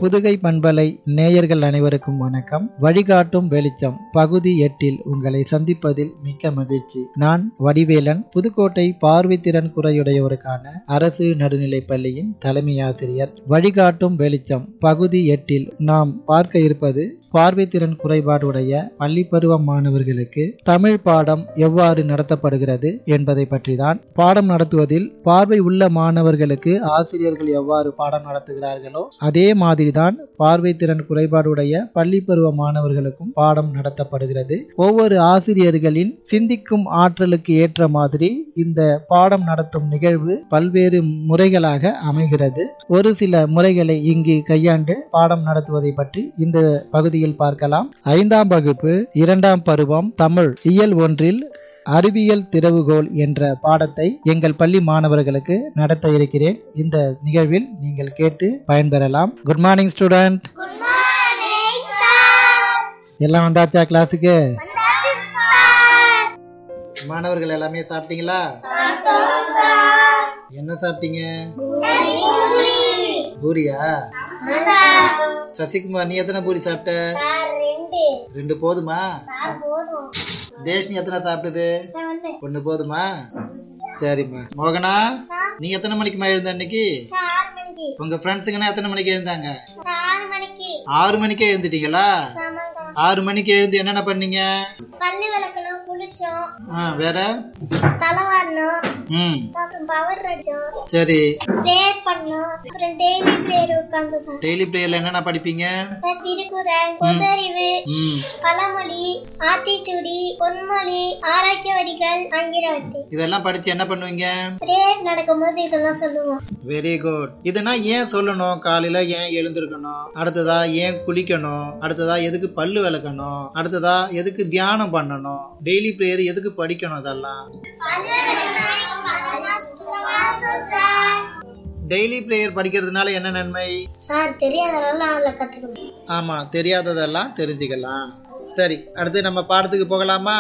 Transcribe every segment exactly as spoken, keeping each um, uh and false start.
புதுகை பண்பலை நேயர்கள் அனைவருக்கும் வணக்கம். வழிகாட்டும் வெளிச்சம் பகுதி எட்டில் உங்களை சந்திப்பதில் மிக்க மகிழ்ச்சி. நான் வடிவேலன், புதுக்கோட்டை பார்வைத்திறன் குறையுடையோருக்கான அரசு நடுநிலைப் பள்ளியின் தலைமை ஆசிரியர். வழிகாட்டும் வெளிச்சம் பகுதி எட்டில் நாம் பார்க்க இருப்பது பார்வைத்திறன் குறைபாடுடைய பள்ளி பருவ மாணவர்களுக்கு தமிழ் பாடம் எவ்வாறு நடத்தப்படுகிறது என்பதை பற்றிதான். பாடம் நடத்துவதில் பார்வை உள்ள மாணவர்களுக்கு ஆசிரியர்கள் எவ்வாறு பாடம் நடத்துகிறார்களோ அதே மாதிரிதான் பார்வைத்திறன் குறைபாடுடைய பள்ளி பருவ மாணவர்களுக்கும் பாடம் நடத்தப்படுகிறது. ஒவ்வொரு ஆசிரியர்களின் சிந்திக்கும் ஆற்றலுக்கு ஏற்ற மாதிரி இந்த பாடம் நடத்தும் நிகழ்வு பல்வேறு முறைகளாக அமைகிறது. ஒரு சில முறைகளை இங்கு கையாண்டு பாடம் நடத்துவதை பற்றி இந்த பகுதியில் பார்க்கலாம். ஐந்தாம் வகுப்பு இரண்டாம் பருவம் தமிழ் இயல் ஒன்றில் அறிவியல் திறவுகோல் என்ற பாடத்தை எங்கள் பள்ளி மாணவர்களுக்கு நடத்த இருக்கிறேன். இந்த நிகழ்வில் நீங்கள் கேட்டு பயன்பெறலாம். Good morning student. எல்லாம் வந்தாச்சா கிளாஸுக்கு? மாணவர்கள் எல்லாமே சாப்பிட்டீங்களா? என்ன சாப்பிட்டீங்க? பூரியா? சசிகுமார், நீ எத்தனை பூரி சாப்பிட்ட? ரெண்டு போதுமா? தேஷ்னி எத்தனை சாப்பிட்டது? ஒண்ணு போதுமா? சரிம்மா. மோகனா, நீ எத்தனை மணிக்குமா எழுந்த அன்னைக்கு? உங்க ஃப்ரெண்ட்ஸுங்கன்னா எத்தனை மணிக்கு எழுந்தாங்க? ஆறு மணிக்கே எழுந்துட்டீங்களா? ஆறு மணிக்கு எழுந்து என்னென்ன பண்ணீங்க? பல்லு விளக்கணும், குளிச்சோம். வேற தலை வாரணும், ம் அப்புறம் பவர் அடிச்சோம். சரி. பிரேயர் பண்ணோம். அப்புறம் டெய்லி பிரேயர் உட்கார்ந்து சார். டெய்லி பிரேயர்ல என்னென்ன படிப்பீங்க? திருக்குறள், பொதறிவு, பழமொழி, ஆத்திச்சூடி, பொன்மொழி, ஆரோக்கிய வரிகள், ஆங்கிலவர்த்தி. இதெல்லாம் படிச்சு என்ன பண்ணுவீங்க? பிரேயர் நடக்கும்போது இதெல்லாம் சொல்லுவோம். Very good. இதெல்லாம் ஏன் சொல்லணும்? காலையில ஏன் எழுந்திருக்கணும்? அடுத்ததா ஏன் குளிக்கணும்? அடுத்ததா எதுக்கு பல்லு விளக்கணும்? அடுத்ததா எதுக்கு தியானம் பண்ணணும்? டெய்லி பிரேயர் எதுக்கு படிக்கணும்? அதெல்லாம் டெய்லி பிரேயர் படிக்கிறதுனால என்ன நன்மை? சார், தெரியாததெல்லாம் கத்துக்கணும். ஆமா, தெரியாததெல்லாம் தெரிஞ்சுக்கலாம். சரி, அடுத்து நம்ம பாடத்துக்கு போகலாமா?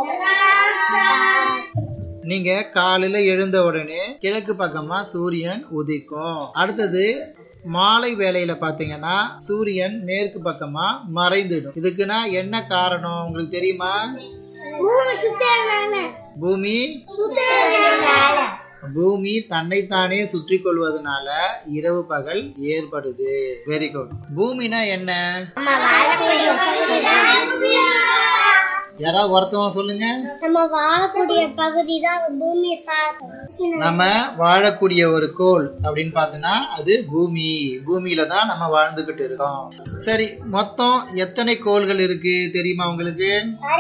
நீங்க காலையில எழுந்த உடனே கிழக்கு பக்கமா சூரியன் உதிக்கும். அடுத்தது மாலை வேளையில பாத்தீங்கன்னா சூரியன் மேற்கு பக்கமா மறைந்துடும். இதுக்குன்னா என்ன காரணம் உங்களுக்கு தெரியுமா? பூமி பூமி தன்னைத்தானே சுற்றி கொள்வதனால இரவு பகல் ஏற்படுது. Very good. பூமினா என்ன? யாராவது ஒருத்தவங்க சொல்லுங்க. நம்ம வாழக்கூடிய பகுதி தான் பூமி சார். நம்ம வாழக்கூடிய ஒரு கோள் அப்படின்னு பார்த்தோம்னா அது பூமி. பூமியில தான் நம்ம வாழ்ந்துகிட்டு இருக்கோம். சரி, மொத்தம் எத்தனை கோள்கள் இருக்கு தெரியுமா உங்களுக்கு?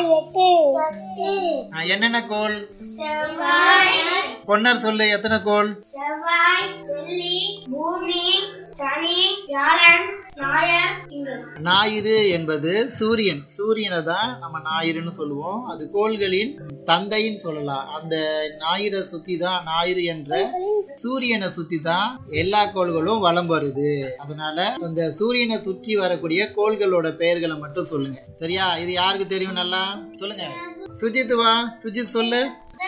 என்னென்ன கோள்? பொன்னர் சொல்லு, எத்தனை கோள்? செவ்வாய், வெள்ளி, பூமி, சனி, வியாழன், ஞாயிறு என்பது சூரியன். சூரியனை தான் நம்ம ஞாயிறுன்னு சொல்லுவோம். அது கோள்களின் தந்தைன்னு சொல்லலாம். அந்த ஞாயிறை சுத்தி தான், ஞாயிறு என்ற சூரியனை சுத்தி தான் எல்லா கோள்களும் வலம் வருது. அதனால அந்த சூரியனை சுற்றி வரக்கூடிய கோள்களோட பெயர்களை மட்டும் சொல்லுங்க. சரியா? இது யாருக்கு தெரியும்? நல்லா சொல்லுங்க. சுஜித் வா. சுஜித் சொல்லு.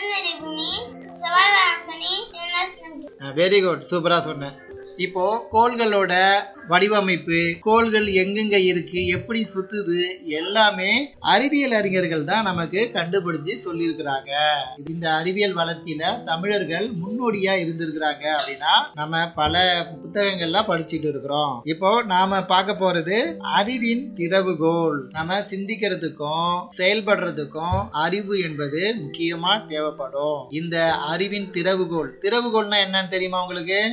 வெரி குட், சூப்பரா சொன்ன. இப்போ கோள்களோட வடிவமைப்பு, கோள்கள் எங்கெங்க இருக்கு, எப்படி சுத்துது, எல்லாமே அறிவியல் அறிஞர்கள் தான் நமக்கு கண்டுபிடிச்சு சொல்லியிருக்கிறாங்க. இந்த அறிவியல் வளர்ச்சியில தமிழர்கள் முன்னோடியா இருந்திருக்கிறாங்க அப்படின்னா நம்ம பல புத்தகங்கள்லாம் படிச்சுட்டு இருக்கிறோம். இப்போ நாம பார்க்க போறது அறிவின் திறவுகோல். நம்ம சிந்திக்கிறதுக்கும் செயல்படுறதுக்கும் அறிவு என்பது முக்கியமா தேவைப்படும். இந்த அறிவின் திறவுகோல், திறவுகோல்னா என்னன்னு தெரியுமா உங்களுக்கு?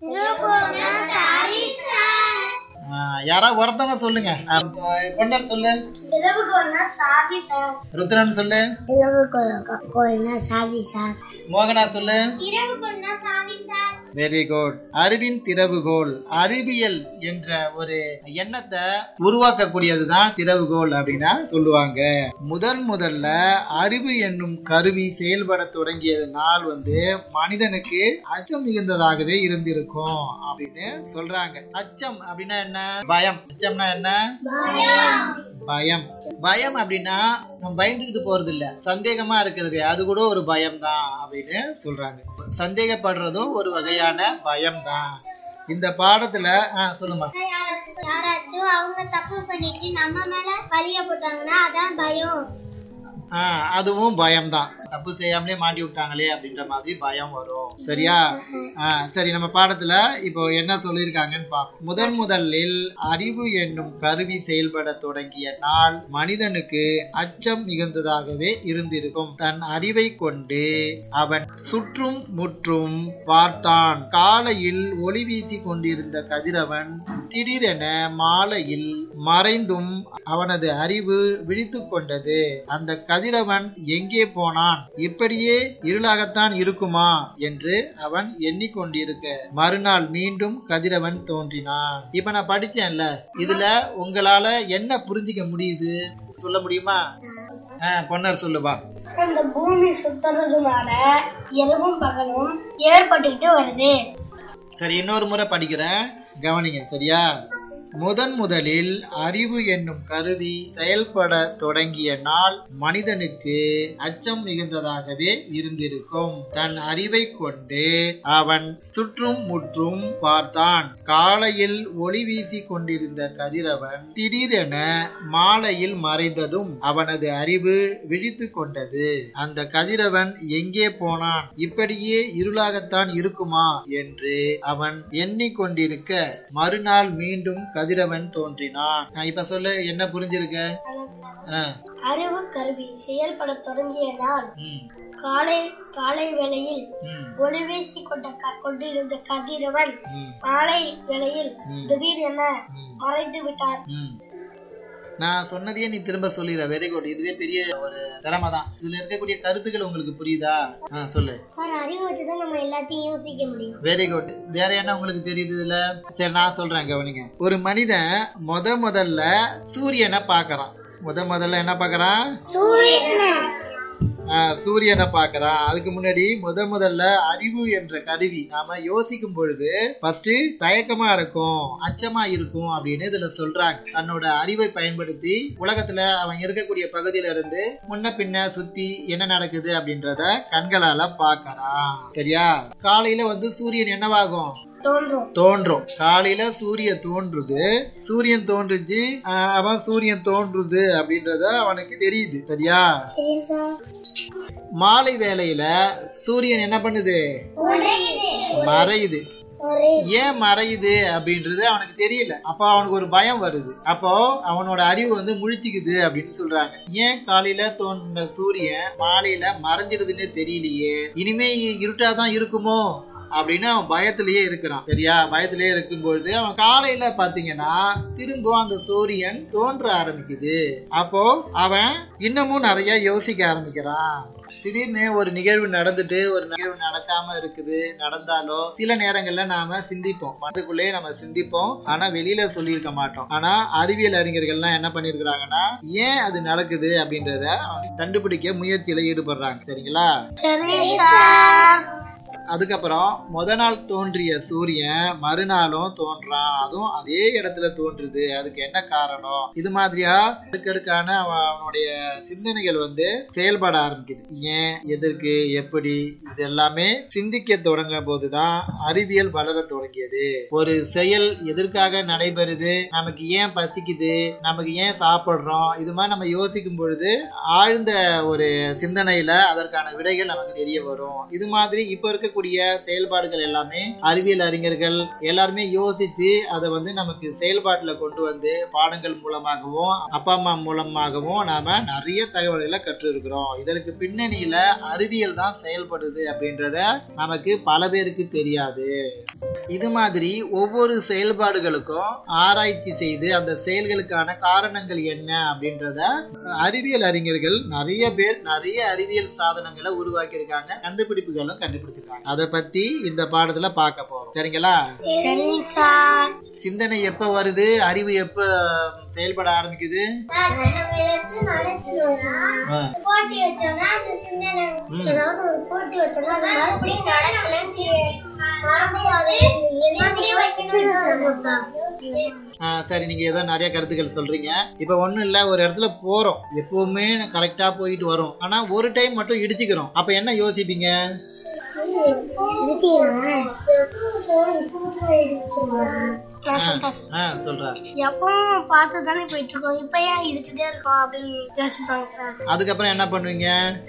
யாராவது ஒருத்தவங்க சொல்லுங்க. பொன்னர் சொல்லு. ருத்ரன் சொல்லு. மோகனா சொல்லு. Very good. அறிவின் திறவுகோல். அறிவியல் என்ற ஒரு எண்ணத்தை உருவாக்கக்கூடியதுதான் திறவுகோல் அப்படின்னா சொல்லுவாங்க. முதன் முதல்ல அறிவு என்னும் கருவி செயல்பட தொடங்கிய நாள் வந்து மனிதனுக்கு அச்சம் மிகுந்ததாகவே இருந்திருக்கும் அப்படின்னு சொல்றாங்க. அச்சம் அப்படின்னா என்ன? பயம். அச்சம்னா என்ன? பயம். பயம் அப்படின்னா நம்ம பயந்துகிட்டு போறது இல்ல, சந்தேகமா இருக்கிறது, அது கூட ஒரு பயம் தான் அப்படின்னு சொல்றாங்க. சந்தேகப்படுறதும் ஒரு வகையான பயம் தான். இந்த பாடத்துல சொல்லுமா, யாராச்சும் அவங்க தப்பு பண்ணிட்டு நம்ம மேல பழிய போட்டாங்கன்னா அதான் பயம். ஆஹ் அதுவும் பயம்தான். தப்பு செய்யாமலே மாட்டி விட்டாங்களே அப்படின்ற மாதிரி பயம் வரும். சரியா? ஆஹ் சரி, நம்ம பாடத்துல இப்போ என்ன சொல்லியிருக்காங்கன்னு பார்ப்போம். முதன் முதலில் அறிவு என்னும் கருவி செயல்பட தொடங்கிய நாள் மனிதனுக்கு அச்சம் மிகுந்ததாகவே இருந்திருக்கும். தன் அறிவை கொண்டு அவன் சுற்றும் முற்றும் பார்த்தான். காலையில் ஒளி வீசி கொண்டிருந்த கதிரவன் திடீரென மாலையில் மறைந்தும் அவனது அறிவு விழித்து கொண்டது. அந்த கதிரவன் எங்கே போனான்? இப்படியே இருளாகத்தான் இருக்குமா என்று அவன் எண்ணிக்கொண்டிருக்க மறுநாள் மீண்டும் கதிரவன் தோன்றினான். இப்ப நான் படிச்சேன்ல, இதுல உங்களால என்ன புரிஞ்சிக்க முடியுது சொல்ல முடியுமா? பொன்னர் சொல்லுவா. இந்த பூமி சுத்துறதுனால இரவும் பகலும் ஏற்பட்டுக்கிட்டு வருது. சரி, இன்னொரு முறை படிக்கிறேன், கவனிங்க. சரியா? முதன் முதலில் அறிவு என்னும் கருவி செயல்பட தொடங்கிய நாள் மனிதனுக்கு அச்சம் மிகுந்ததாகவே இருந்திருக்கும். தன் அறிவை கொண்டு அவன் சுற்றும் முற்றும் பார்த்தான். காலையில் ஒளி வீசி கொண்டிருந்த கதிரவன் திடீரென மாலையில் மறைந்ததும் அவனது அறிவு விழித்து கொண்டது. அந்த கதிரவன் எங்கே போனான்? இப்படியே இருளாகத்தான் இருக்குமா என்று அவன் எண்ணிக்கொண்டிருக்க மறுநாள் மீண்டும் கதிரவன் தோன்றினான். இப்ப சொல்லு, என்ன புரிஞ்சிருக்க? அறிவு கருவி செயல்பட தொடங்கிய நாள் காலை காலை வேளையில் ஒளி வீசி கொண்ட கொண்டிருந்த கதிரவன் மாலை வேளையில் திடீரென மறைந்து விட்டான். நான் சொன்னதையே நீ திரும்ப சொல்லிடுற. Very good. இதுவே பெரிய ஒரு திறமை தான். இதுல இருக்கக்கூடிய கருத்துக்கள் உங்களுக்கு புரியுதா? சொல்லு. சார், அறிவு வச்சுதான் நம்ம எல்லாத்தையும் யோசிக்க முடியும். Very good. வேற என்ன உங்களுக்கு தெரியுது இதுல? சரி, நான் சொல்றேன், கவனிங்க. ஒரு மனிதன் முத முதல்ல சூரியனை பாக்குறான். முத முதல்ல என்ன பாக்குறான்? சூரியனை சூரியனை பாக்குறான். அதுக்கு முன்னாடி முத முதல்ல அறிவு என்ற கருவி நாம யோசிக்கும் பொழுது ஃபர்ஸ்ட் தயக்கமா இருக்கும், அச்சமா இருக்கும் அப்படின்னு இதுல சொல்றாங்க. தன்னோட அறிவை பயன்படுத்தி உலகத்துல அவன் இருக்கக்கூடிய பகுதியில இருந்து முன்ன பின்ன சுத்தி என்ன நடக்குது அப்படின்றத கண்களால பாக்குறான். சரியா? காலையில வந்து சூரியன் என்னவாகும்? தோன்றும். காலையில சூரியன் தோன்றுது. சூரியன் தோன்றுச்சு, அவன் சூரியன் தோன்றுது அப்படின்றத அவனுக்கு தெரியுது. சரியா? மாலை வேளையில சூரியன் என்ன பண்ணுது? மறையுது. ஏன் மறையுது அப்படின்றது அவனுக்கு தெரியல. அப்போ அவனுக்கு ஒரு பயம் வருது. அப்போ அவனோட அறிவு வந்து முழிச்சுக்குது அப்படின்னு சொல்றாங்க. ஏன் காலையில தோன்ற சூரியன் மாலையில மறைஞ்சிடுதுன்னே தெரியலையே, இனிமே இருட்டாதான் இருக்குமோ அப்படின்னு அவன் பயத்திலேயே இருக்கிறான். சரியா? பயத்திலேயே இருக்கும்பொழுது அவன் காலையில பாத்தீங்கன்னா திரும்ப அந்த சூரியன் தோன்ற ஆரம்பிக்குது. அப்போ அவன் இன்னமும் நிறைய யோசிக்க ஆரம்பிக்கிறான். திடீர்னு ஒரு நிகழ்வு நடந்துட்டு ஒரு நிகழ்வு நடக்காம இருக்குது. நடந்தாலும் சில நேரங்கள்ல நாம சிந்திப்போம், மனதுக்குள்ளேயே நம்ம சிந்திப்போம், ஆனா வெளியில சொல்லியிருக்க மாட்டோம். ஆனா அறிவியல் அறிஞர்கள்லாம் என்ன பண்ணிருக்கிறாங்கன்னா ஏன் அது நடக்குது அப்படின்றத கண்டுபிடிக்க முயற்சியில ஈடுபடுறாங்க. சரிங்களா? அதுக்கப்புறம் முத நாள் தோன்றிய சூரியன் மறுநாளும் தோன்றான். அதுவும் அதே இடத்துல தோன்றுது. அதுக்கு என்ன காரணம்? இது மாதிரியா அடுக்கடுக்கான அவனுடைய சிந்தனைகள் வந்து செயல்பட ஆரம்பிக்குது. ஏன், எதற்கு, எப்படி, இது எல்லாமே சிந்திக்க தொடங்கும் போதுதான் அறிவியல் வளர தொடங்கியது. ஒரு செயல் எதற்காக நடைபெறுது, நமக்கு ஏன் பசிக்குது, நமக்கு ஏன் சாப்பிடுறோம், இது மாதிரி நம்ம யோசிக்கும் பொழுது ஆழ்ந்த ஒரு சிந்தனையில அதற்கான விடைகள் நமக்கு தெரிய வரும். இது மாதிரி இப்ப இருக்க செயல்பாடுகள் எல்லாமே அறிவியல் அறிஞர்கள் எல்லாருமே யோசித்து அதை வந்து நமக்கு செயல்பாட்டுல கொண்டு வந்து பாடங்கள் மூலமாகவும் அப்பா அம்மா மூலமாகவும் நாம நிறைய தகவல்களை கற்று இருக்கிறோம். இதற்கு பின்னணியில அறிவியல் தான் செயல்படுது அப்படின்றத நமக்கு பல பேருக்கு தெரியாது. இது மாதிரி ஒவ்வொரு செயல்பாடுகளுக்கும் ஆராய்ச்சி செய்து அந்த செயல்களுக்கான காரணங்கள் என்ன அப்படின்றத அறிவியல் அறிஞர்கள் நிறைய பேர் நிறைய அறிவியல் சாதனங்களை உருவாக்கி இருக்காங்க, கண்டுபிடிப்புகளும் கண்டுபிடிச்சிருக்காங்க. அதை பத்தி இந்த பாடத்துல பார்க்க போறோம். சரிங்களா? சிந்தனை எப்ப வருது, அறிவு எப்ப செயல்பட ஆரம்பிக்குது? சரி, நீங்க ஏதோ நிறைய கருத்துக்கள் சொல்றீங்க. இப்ப ஒண்ணும் இல்ல, ஒரு இடத்துல போறோம், எப்பவுமே கரெக்டா போயிட்டு வரோம், ஆனா ஒரு டைம் மட்டும் இடிச்சுக்கிறோம். அப்ப என்ன யோசிப்பீங்க? எப்பவும் பார்த்து தானே போயிட்டு இருக்கோம், இப்ப ஏன் இடிச்சுட்டே இருக்கோம் அப்படின்னு யோசிப்பாங்க சார். அதுக்கப்புறம் என்ன பண்ணுவீங்க?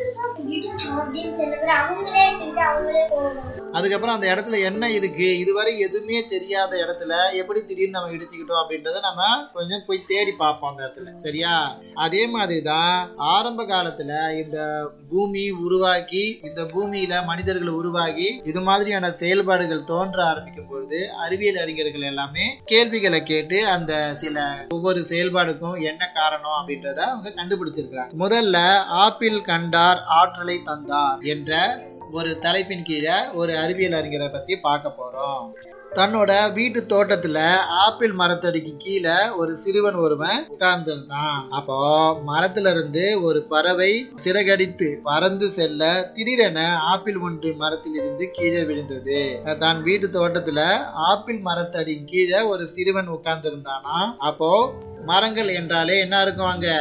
அதுக்கப்புறம் அந்த இடத்துல என்ன இருக்கு, இதுவரை எதுவுமே தெரியாத இடத்துல எப்படி திடீர்னு நம்ம இடிச்சுக்கிட்டோம் அப்படின்றத நம்ம கொஞ்சம் போய் தேடி பார்ப்போம் அந்த இடத்துல. சரியா? அதே மாதிரிதான் ஆரம்ப காலத்துல இந்த பூமி உருவாக்கி, இந்த பூமியில மனிதர்கள் உருவாகி இது மாதிரியான செயல்பாடுகள் தோன்ற ஆரம்பிக்கும் பொழுது அறிவியல் அறிஞர்கள் எல்லாமே கேள்விகளை கேட்டு அந்த சில ஒவ்வொரு செயல்பாடுக்கும் என்ன காரணம் அப்படின்றத அவங்க கண்டுபிடிச்சிருக்கிறாங்க. முதல்ல ஆப்பிள் கண்டார் ஆற்றலை தந்தார் என்ற ஒரு தலைப்பின் கீழே ஒரு அறிவியல் அறிஞரை பத்தி பார்க்க போறோம். தன்னோட வீட்டு தோட்டத்துல ஆப்பிள் மரத்தடிக்கு கீழே ஒரு சிறுவன் ஒருவன் உட்கார்ந்துருந்தான். அப்போ மரத்துல இருந்து ஒரு பறவை சிறகடித்து பறந்து செல்ல திடீரென ஆப்பிள் ஒன்று மரத்தில் இருந்து கீழே விழுந்தது. தான் வீட்டு தோட்டத்துல ஆப்பிள் மரத்தடி கீழே ஒரு சிறுவன் உட்கார்ந்து இருந்தானா. அப்போ மரங்கள் என்றாலே என்ன இருக்கும்? அங்க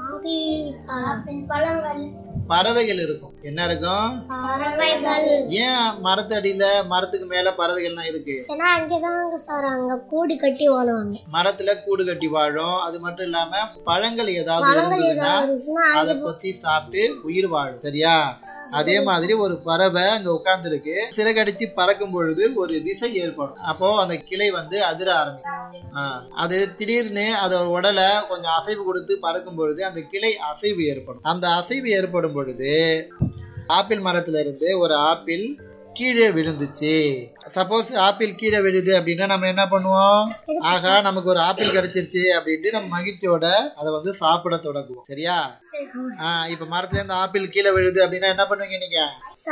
பறவைகள் இருக்கும். என்ன இருக்கும்? ஏன் மரத்தடியில மரத்துக்கு மேல பறவைகள்லாம் இருக்கு? கூடு கட்டி வாழுவாங்க. மரத்துல கூடு கட்டி வாழும். அது மட்டும் இல்லாம பழங்கள் ஏதாவது இருந்ததுன்னா அதை கொத்தி சாப்பிட்டு உயிர் வாழும். சரியா? அதே மாதிரி ஒரு பறவை அங்க உட்கார்ந்து இருக்கு. சிறகடிச்சு பறக்கும் பொழுது ஒரு திசை ஏற்படும். அப்போ அந்த கிளை வந்து அதிர ஆரம்பிக்கும். அது திடீர்னு அதோட உடலை கொஞ்சம் அசைவு கொடுத்து பறக்கும் பொழுது அந்த கிளை அசைவு ஏற்படும். அந்த அசைவு ஏற்படும் பொழுது ஆப்பிள் மரத்துல இருந்து ஒரு ஆப்பிள் கீழே விழுந்துச்சு. சப்போஸ் ஆப்பிள் கீழே விழுது அப்படின்னா நம்ம என்ன பண்ணுவோம்? ஆகா, நமக்கு ஒரு ஆப்பிள் கிடைச்சிருச்சு அப்படின்ட்டு நம்ம மகிழ்ச்சியோட அதை வந்து சாப்பிட தொடங்குவோம். சரியா? ஆஹ் இப்ப மரத்துல இருந்து ஆப்பிள் கீழே விழுது அப்படின்னா என்ன பண்ணுவீங்க நீங்க?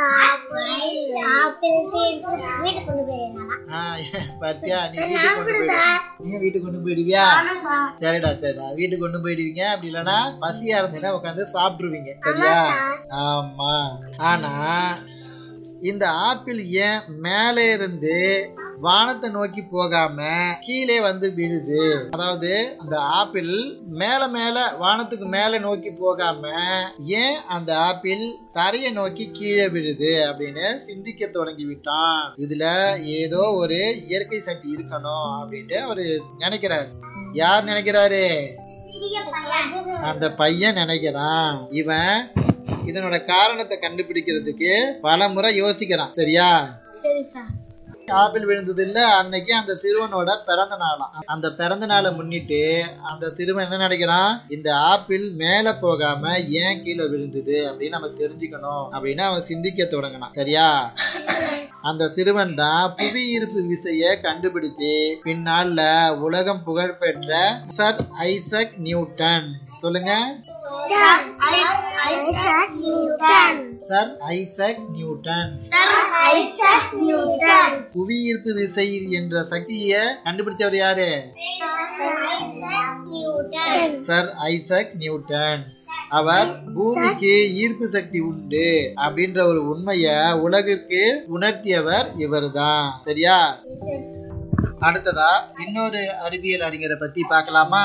பாத்தியா, நீ வீட்டுக்கு கொண்டு போயிடு. நீ வீட்டுக்கு கொண்டு போயிடுவியா? சரிடா சரிடா வீட்டுக்கு கொண்டு போயிடுவீங்க. அப்படி இல்லைன்னா பசியா இருந்தீங்கன்னா உட்காந்து சாப்பிட்டுருவீங்க. சரியா? ஆமா. ஆனா இந்த ஆப்பிள் ஏன் மேலே இருந்து வானத்தை நோக்கி போகாம கீழே வந்து விழுது? அதாவது அந்த ஆப்பிள் மேல மேல வானத்துக்கு மேல நோக்கி போகாம ஏன் அந்த ஆப்பிள் தரையை நோக்கி கீழே விழுது அப்படின்னு சிந்திக்க தொடங்கி விட்டான். இதுல ஏதோ ஒரு இயற்கை சக்தி இருக்கணும் அப்படின்ட்டு அவரு நினைக்கிறாரு. யார் நினைக்கிறாரு? அந்த பையன் நினைக்கிறான். இவன் இதனோட காரணத்தை கண்டுபிடிக்கிறதுக்கு பல முறை யோசிக்கிறான். சரியா? சரி சார். ஆப்பிள் விழுந்தது இல்ல அன்னைக்கு அந்த சிறுவனோட பிறந்த நாளாம். அந்த பிறந்த நாளை முன்னிட்டு அந்த சிறுவன் என்ன நினைக்கிறான்? இந்த ஆப்பிள் மேல போகாம ஏன் கீழே விழுந்தது அப்படின்னு நம்ம தெரிஞ்சுக்கணும் அப்படின்னு அவன் சிந்திக்க தொடங்கினான். சரியா? அந்த சிறுவன் தான் புவி ஈர்ப்பு விசையை கண்டுபிடிச்சு பின்னால உலகம் புகழ்பெற்ற சர் ஐசக் நியூட்டன். சொல்லுங்க. Sir Isaac Newton. Sir Isaac Newton. Sir Isaac Newton. புவி ஈர்ப்பு விசை என்ற சக்தியை கண்டுபிடிச்சவர் யாரு? Sir Isaac Newton. Sir Isaac Newton. அவர் பூமிக்கு ஈர்ப்பு சக்தி உண்டு அப்படின்ற ஒரு உண்மைய உலகிற்கு உணர்த்தியவர் இவர்தான். சரியா? அடுத்ததா இன்னொரு அறிவியல் அறிஞரை பத்தி பார்க்கலாமா?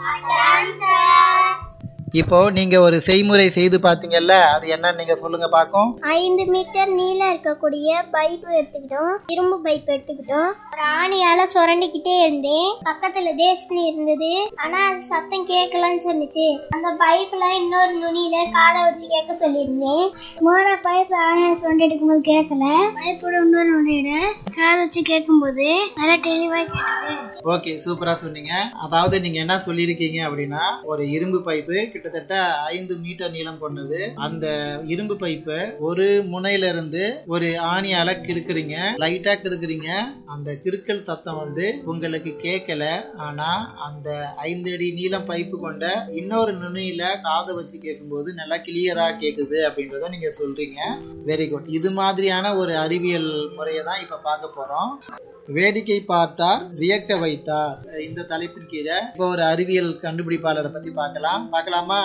இப்போ நீங்க ஒரு செய்முறை செய்து பாத்தீங்கல்ல, அது என்னன்னு நீங்க சொல்லுங்க பாக்கும். ஐந்து மீட்டர் நீளம் இருக்கக்கூடிய பைப் எடுத்துக்கிட்டோம். இரும்பு பைப் எடுத்துக்கிட்டோம். ஒரு ஆணியால சுரண்டிக்கிட்டே இருந்தேன். பக்கத்துல தேஷ்னி இருந்தது. ஆனா அது சத்தம் கேட்கலன்னு சொன்னிச்சு. அந்த பைப்ல இன்னொரு நுனியில காதை வச்சு கேட்க சொல்லியிருந்தேன். மோர பைப் ஆணியால சுரண்டி எடுக்கும் போது கேட்கல. பைப்போட இன்னொரு நுனியில காதை வச்சு கேட்கும் போது நல்லா தெளிவா கேட்டது. ஓகே, சூப்பரா சொன்னீங்க. அதாவது நீங்க என்ன சொல்லியிருக்கீங்க அப்படின்னா, ஒரு இரும்பு பைப்பு கிட்டத்தட்ட ஐந்து மீட்டர் நீளம் கொண்டது. அந்த இரும்பு பைப்பை ஒரு முனையில இருந்து ஒரு ஆணியால கிறுக்குறீங்க, லைட்டா கிறுக்குறீங்க. அந்த கிறுக்கல் சத்தம் வந்து உங்களுக்கு கேட்கல. ஆனா அந்த ஐந்து அடி நீளம் பைப்பு கொண்ட இன்னொரு நுனியில காதை வச்சு கேட்கும்போது நல்லா கிளியரா கேக்குது அப்படின்றத நீங்க சொல்றீங்க. Very good. இது மாதிரியான ஒரு அறிவியல் முறையை தான் இப்ப பார்க்க போறோம். வேடிக்கை பார்த்தார் வியக்க வைத்தார். இந்த தலைப்பின் கீழே இப்போ ஒரு அறிவியல் கண்டுபிடிப்பாளரை பத்தி பார்க்கலாம். பார்க்கலாமா?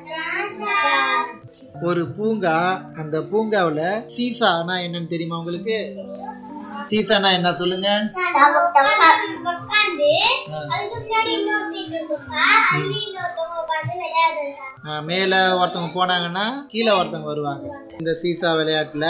ஒரு பூங்கா. அந்த பூங்காவுல சீசானா என்னன்னு தெரியுமா உங்களுக்கு? சீசானா என்ன சொல்லுங்க? மேல ஒருத்தவங்க போனாங்கன்னா கீழே ஒருத்தவங்க வருவாங்க. இந்த சீசா விளையாட்டுல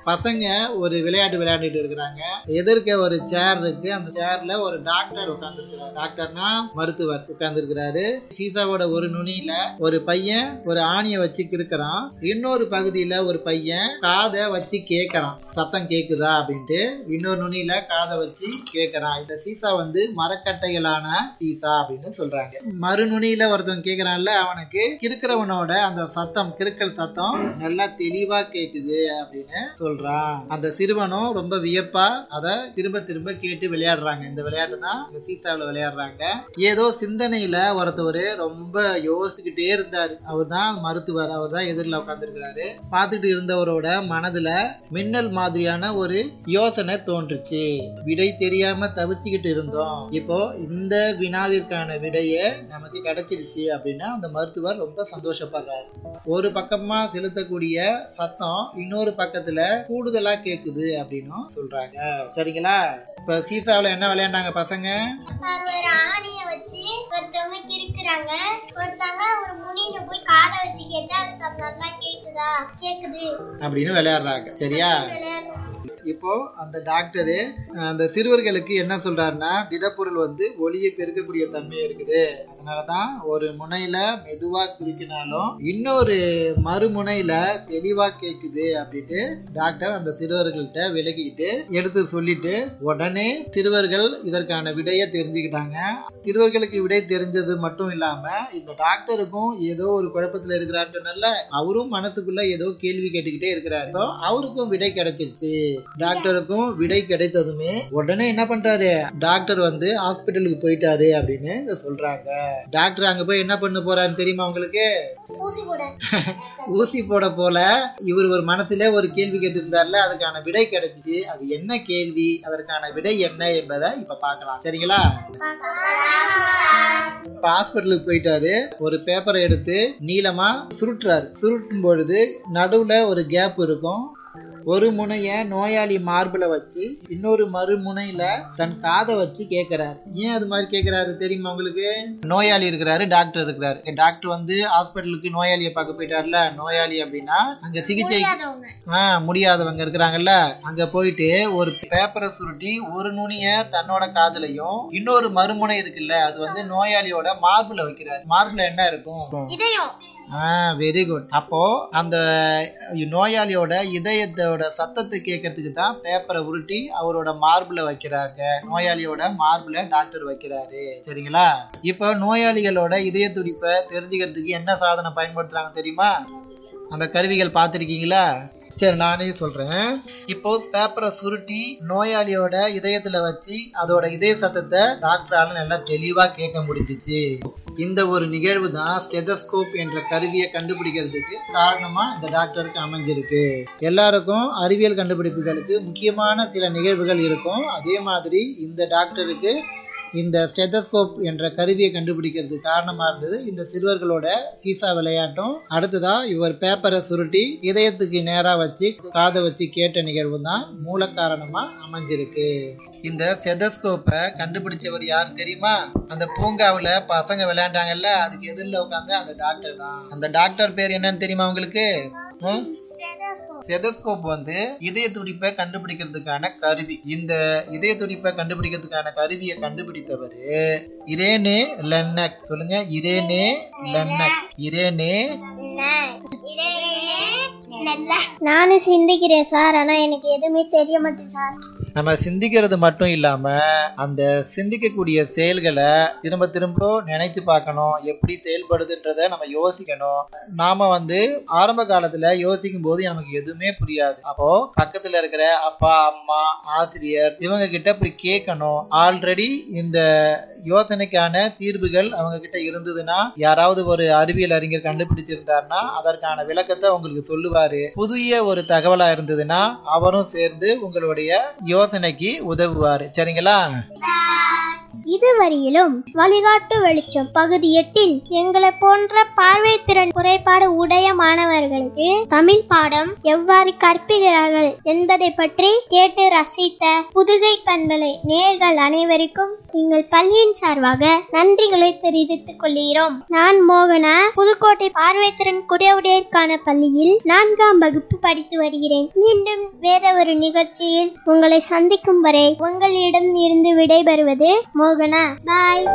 பசங்க ஒரு விளையாட்டு விளையாண்டுட்டு இருக்கிறாங்க. எதிர்க்க ஒரு சேர் இருக்கு. அந்த சேர்ல ஒரு டாக்டர் உட்கார்ந்து இருக்கிறாரு. டாக்டர்னா மருத்துவர் உட்கார்ந்து இருக்கிறாரு. சீசாவோட ஒரு நுனியில ஒரு பையன் ஒரு ஆணியை வச்சு கிறுக்கிறான். இன்னொரு பகுதியில ஒரு பையன் காதை வச்சு கேட்கறான், சத்தம் கேக்குதா அப்படின்ட்டு. இன்னொரு நுனியில காதை வச்சு கேட்கறான். இந்த சீசா வந்து மரக்கட்டைகளான சீசா அப்படின்னு சொல்றாங்க. மறுநுனியில ஒருத்தவன் கேட்கறான்ல, அவனுக்கு கிறுக்கிறவனோட அந்த சத்தம், கிறுக்கல் சத்தம் நல்லா தெளிவா கேக்குது அப்படின்னு சொல்றான். அந்த சிறுவனும் ரொம்ப வியப்பா அதை திரும்ப திரும்ப கேட்டு விளையாடுறாங்க. இந்த விளையாட்டு தான் இந்த சீசாவில் விளையாடுறாங்க. ஏதோ சிந்தனையில ஒருத்தவர் ரொம்ப யோசிச்சுக்கிட்டே இருந்தாரு. அவர் தான் மருத்துவர். அவர் தான் எதிரில் உட்கார்ந்து இருக்கிறாரு. பார்த்துட்டு இருந்தவரோட மனதுல மின்னல் மாதிரியான ஒரு யோசனை தோன்றுச்சு. விடை தெரியாம தவிச்சுக்கிட்டு இருந்தோம், இப்போ இந்த வினாவிற்கான விடையை நமக்கு கிடைச்சிருச்சு அப்படின்னா அந்த மருத்துவர் ரொம்ப சந்தோஷப்படுறாரு. ஒரு பக்கமா செலுத்தக்கூடிய சத்தம் இன்னொரு பக்கத்துல கூடுதலா கேக்குது அப்படின்னு சொல்றாங்க. சரிங்களா? இப்ப சீசாவில் என்ன விளையாண்டாங்க பசங்க? ஒரு ஆணிய வச்சு ஒருத்தவங்க கிறுக்குறாங்க. ஒருத்தவங்க ஒரு முனியில போய் காதை வச்சு கேட்டா அது சத்தம் நல்லா கேக்குதா கேக்குது அப்படின்னு விளையாடுறாங்க. சரியா? இப்போ அந்த டாக்டரு அந்த சிறுவர்களுக்கு என்ன சொல்றாருன்னா, திடப்பொருள் வந்து ஒளியை பெருக்கக்கூடிய தன்மை இருக்குது. அதனாலதான் ஒரு முனையில மெதுவா குறிக்கினாலும் இன்னொரு மறுமுனையில தெளிவா கேக்குது அப்படின்ட்டு டாக்டர் அந்த சிறுவர்கள்ட்ட விலகிட்டு எடுத்து சொல்லிட்டு உடனே சிறுவர்கள் இதற்கான விடையை தெரிஞ்சுக்கிட்டாங்க. சிறுவர்களுக்கு விடை தெரிஞ்சது மட்டும் இல்லாம இந்த டாக்டருக்கும் ஏதோ ஒரு குழப்பத்துல இருக்கிறாருன்றனால அவரும் மனசுக்குள்ள ஏதோ கேள்வி கேட்டுக்கிட்டே இருக்கிறாரு. அவருக்கும் விடை கிடைச்சிருச்சு. டாக்டருக்கும் விடை கிடைத்ததுமே உடனே என்ன பண்றாரு, டாக்டர் வந்து ஹாஸ்பிட்டலுக்கு போயிட்டாரு அப்படின்னு சொல்றாங்க. டாக்டர் அங்க போய் என்ன பண்ண போறாருன்னு தெரியுமா உங்களுக்கு? ஊசி போட போல இவர் ஒரு மனசுல ஒரு கேள்வி கேட்டு இருந்தார்ல, அதுக்கான விடை கிடைச்சிச்சு. அது என்ன கேள்வி, அதற்கான விடை என்ன என்பதை இப்ப பார்க்கலாம். சரிங்களா? இப்ப ஹாஸ்பிட்டலுக்கு போயிட்டாரு. ஒரு பேப்பரை எடுத்து நீளமா சுருட்டுறாரு. சுருட்டும் பொழுது நடுவுல ஒரு கேப் இருக்கும். ஒரு முனைய நோயாளி மார்பிள வச்சு இன்னொரு மறுமுனையில தன் காதை வச்சு கேட்கிறாரு. ஏன் அது மாதிரி கேட்கிறாரு தெரியுமா உங்களுக்கு? நோயாளி இருக்கிறாரு, டாக்டர் இருக்கிறாரு. டாக்டர் வந்து ஹாஸ்பிட்டலுக்கு நோயாளியை பார்க்க போயிட்டாருல. நோயாளி அப்படின்னா அங்க சிகிச்சை ஆஹ் முடியாதவங்க இருக்கிறாங்கல்ல, அங்க போயிட்டு ஒரு பேப்பரை சுருட்டி ஒரு நுனிய தன்னோட காதுலையும் இன்னொரு மறுமுனை இருக்குல்ல, அது வந்து நோயாளியோட மார்பிள வைக்கிறாரு. மார்பிள என்ன இருக்கும்? Ah very good. அப்போ அந்த நோயாளியோட இதயத்தோட சத்தத்தை கேட்கறதுக்கு தான் பேப்பரை உருட்டி அவரோட மார்பிள வைக்கிறாங்க. நோயாளியோட மார்பிள டாக்டர் வைக்கிறாரு. சரிங்களா? இப்போ நோயாளிகளோட இதய துடிப்பை தெரிஞ்சுக்கிறதுக்கு என்ன சாதனம் பயன்படுத்துறாங்க தெரியுமா? அந்த கருவிகள் பார்த்துருக்கீங்களா? சரி, நானே சொல்றேன். இப்போ பேப்பரை சுருட்டி நோயாளியோட இதயத்துல வச்சு அதோட இதய சத்தத்தை டாக்டரால நல்லா தெளிவா கேட்க முடிஞ்சிச்சு. இந்த ஒரு நிகழ்வு தான் ஸ்டெதஸ்கோப் என்ற கருவியை கண்டுபிடிக்கிறதுக்கு காரணமா இந்த டாக்டருக்கு அமைஞ்சிருக்கு. எல்லாருக்கும் அறிவியல் கண்டுபிடிப்புகளுக்கு முக்கியமான சில நிகழ்வுகள் இருக்கும். அதே மாதிரி இந்த டாக்டருக்கு இந்த ஸ்டெதஸ்கோப் என்ற கருவியை கண்டுபிடிக்கிறதுக்கு காரணமா இருந்தது இந்த சிறுவர்களோட சீசா விளையாட்டும். அடுத்ததா இவர் பேப்பரை சுருட்டி இதயத்துக்கு நேரா வச்சு காதை வச்சு கேட்ட நிகழ்வு தான் மூல காரணமா அமைஞ்சிருக்கு. இந்த ஸ்டெதஸ்கோப்பை கண்டுபிடிச்சவர் யார் தெரியுமா? அந்த பூங்காவுல பசங்க விளையாண்டாங்கல்ல, அதுக்கு எதிரில் உட்காந்து அந்த டாக்டர் தான். அந்த டாக்டர் பேர் என்னன்னு தெரியுமா உங்களுக்கு? ஸ்டெதஸ்கோப் வந்து இதய துடிப்பை கண்டுபிடிக்கிறதுக்கான கருவி. இந்த இதய துடிப்பை கண்டுபிடிக்கிறதுக்கான கருவியை கண்டுபிடித்தவர் இரேனே லென்னக். சொல்லுங்க, இரேனே லென்னக். இரேனே நானும் சிந்திக்கிறேன் சார், ஆனா எனக்கு எதுவுமே தெரிய மாட்டேன் சார். நம்ம சிந்திக்கிறது மட்டும் இல்லாம அந்த சிந்திக்கக்கூடிய செயல்களை திரும்ப திரும்ப நினைத்து பார்க்கணும். எப்படி செயல்படுதுன்றத நம்ம யோசிக்கணும். நாம வந்து ஆரம்ப காலத்துல யோசிக்கும் போது நமக்கு எதுவுமே புரியாது. அப்போ பக்கத்துல இருக்கிற அப்பா, அம்மா, ஆசிரியர் இவங்க கிட்ட போய் கேட்கணும். ஆல்ரெடி இந்த யோசனைக்கான தீர்வுகள் அவங்க கிட்ட இருந்ததுன்னா, யாராவது ஒரு அறிவியல் அறிஞர் கண்டுபிடிச்சிருந்தாருன்னா அதற்கான விளக்கத்தை உங்களுக்கு சொல்லுவாரு. புதிய ஒரு தகவலா இருந்ததுன்னா அவரும் சேர்ந்து உங்களுடைய யோசனைக்கு உதவுவாரு. சரிங்களா? இதுவரையிலும் வழிகாட்டு வெளிச்சம் பகுதி எட்டில் எங்களை போன்ற பார்வை திறன் குறைபாடு உடைய மாணவர்களுக்கு தமிழ் பாடம் எவ்வாறு கற்பிக்கிறார்கள் என்பதை பற்றி கேட்டு ரசித்த புதுகை பண்பலை நேயர்கள் அனைவருக்கும் எங்கள் பள்ளியின் சார்பாக நன்றிகளை தெரிவித்துக் கொள்கிறோம். நான் மோகனா, புதுக்கோட்டை பார்வை திறன் குறைவுடையற்கான பள்ளியில் நான்காம் வகுப்பு படித்து வருகிறேன். மீண்டும் வேற ஒரு நிகழ்ச்சியில் உங்களை சந்திக்கும் வரை உங்களிடம் இருந்து விடைபெறுவது மோகனா. பாய்.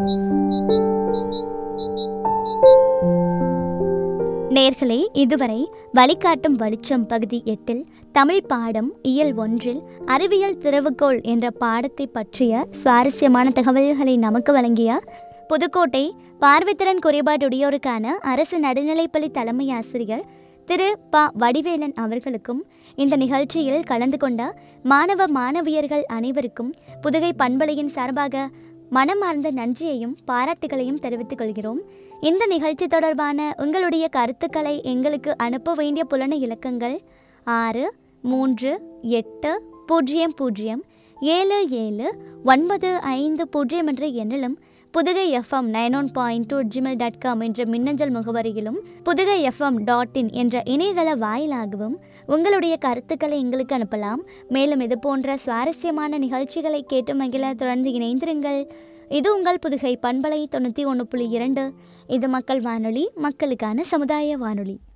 நேர்களே, இதுவரை வழிகாட்டும் வெளிச்சம் பகுதி எட்டில் தமிழ் பாடம் இயல் ஒன்றில் அறிவியல் திறவுகோள் என்ற பாடத்தை பற்றிய சுவாரஸ்யமான தகவல்களை நமக்கு வழங்கிய புதுக்கோட்டை பார்வைத்திறன் குறைபாடுடையோருக்கான அரசு நடுநிலைப்பள்ளி தலைமை ஆசிரியர் திரு ப வடிவேலன் அவர்களுக்கும் இந்த நிகழ்ச்சியில் கலந்து கொண்ட மாணவ மாணவியர்கள் அனைவருக்கும் புதுகை பண்பலையின் சார்பாக மனமார்ந்த நன்றியையும் பாராட்டுகளையும் தெரிவித்துக் கொள்கிறோம். இந்த நிகழ்ச்சி தொடர்பான உங்களுடைய கருத்துக்களை எங்களுக்கு அனுப்ப வேண்டிய புலன இலக்கங்கள் ஆறு மூன்று எட்டு பூஜ்ஜியம் பூஜ்ஜியம் ஏழு ஏழு ஒன்பது ஐந்து பூஜ்ஜியம் என்ற எண்ணிலும் Pudugai FM nine one point two Gmail dot com என்ற மின்னஞ்சல் முகவரியிலும் புதுகை எஃப்எம் டாட் இன் என்ற இணையதள வாயிலாகவும் உங்களுடைய கருத்துக்களை எங்களுக்கு அனுப்பலாம். மேலும் இது போன்ற சுவாரஸ்யமான நிகழ்ச்சிகளை கேட்டு மகிழ தொடர்ந்து இணைந்திருங்கள். இது உங்கள் புதுகை பண்பலை தொண்ணூற்றி ஒன்று புள்ளி இரண்டு. இது மக்கள் வானொலி, மக்களுக்கான சமுதாய வானொலி.